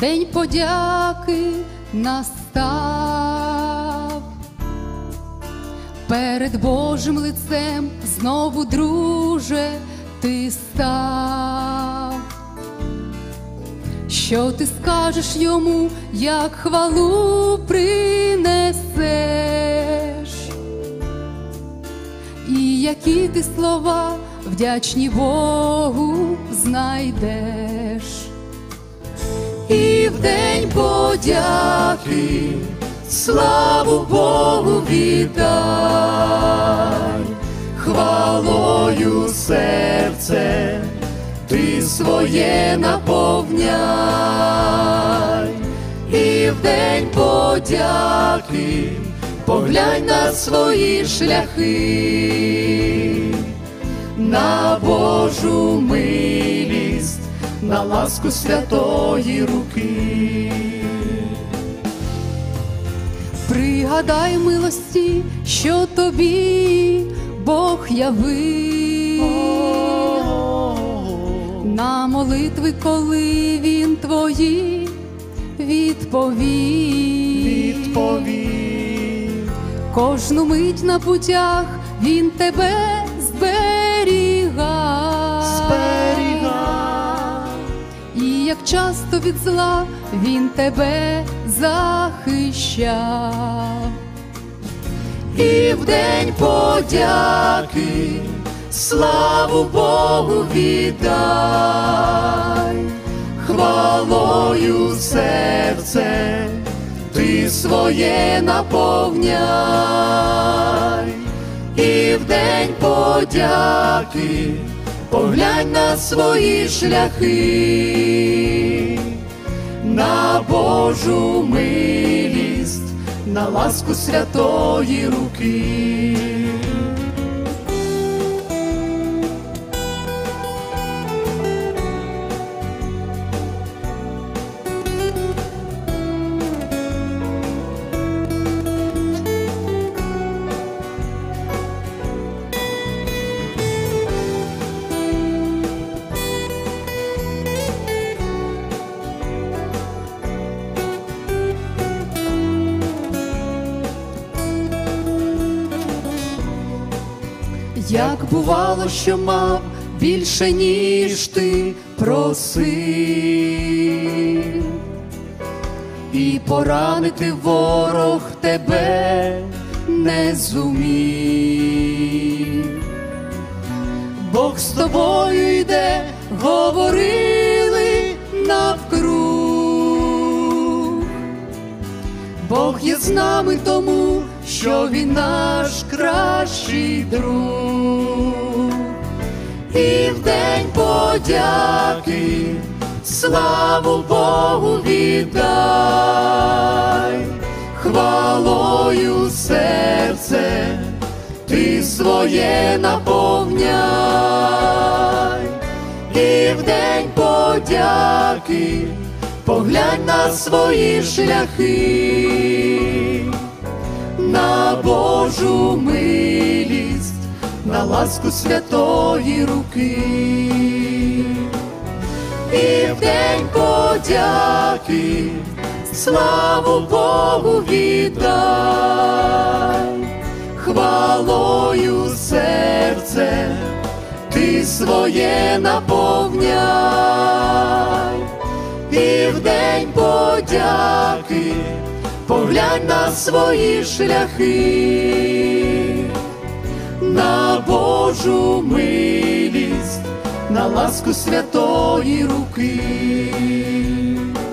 день подяки настав. Перед Божим лицем знову, друже, ти став. Що ти скажеш йому, як хвалу принесеш? І які ти слова вдячні Богу знайдеш? І в день подяки славу Богу віддай, хвалою серце ти своє наповняй. І в день подяки поглянь на свої шляхи, на Божу милість, на ласку святої руки. Пригадай милості, що тобі Бог явив, на молитви, коли Він твої відповів. Кожну мить на путях Він тебе зберігав. І як часто від зла Він тебе захищав. І в день подяки славу Богу віддай, хвалою серце ти своє наповняй. І в день подяки поглянь на свої шляхи, на Божу милість, на ласку святої руки. Як бувало, що мав більше, ніж ти просив, і поранити ворог тебе не зумів. Бог з тобою йде, говорили навкруг. Бог є з нами тому, що Він наш кращий друг. І в день подяки славу Богу віддай, хвалою серце ти своє наповняй. І в день подяки поглянь на свої шляхи, на Божу милість, на ласку святої руки. І в день подяки славу Богу віддай, хвалою серце ти своє наповняй. І в день подяки поглянь на свої шляхи, на Божу милість, на ласку святої руки.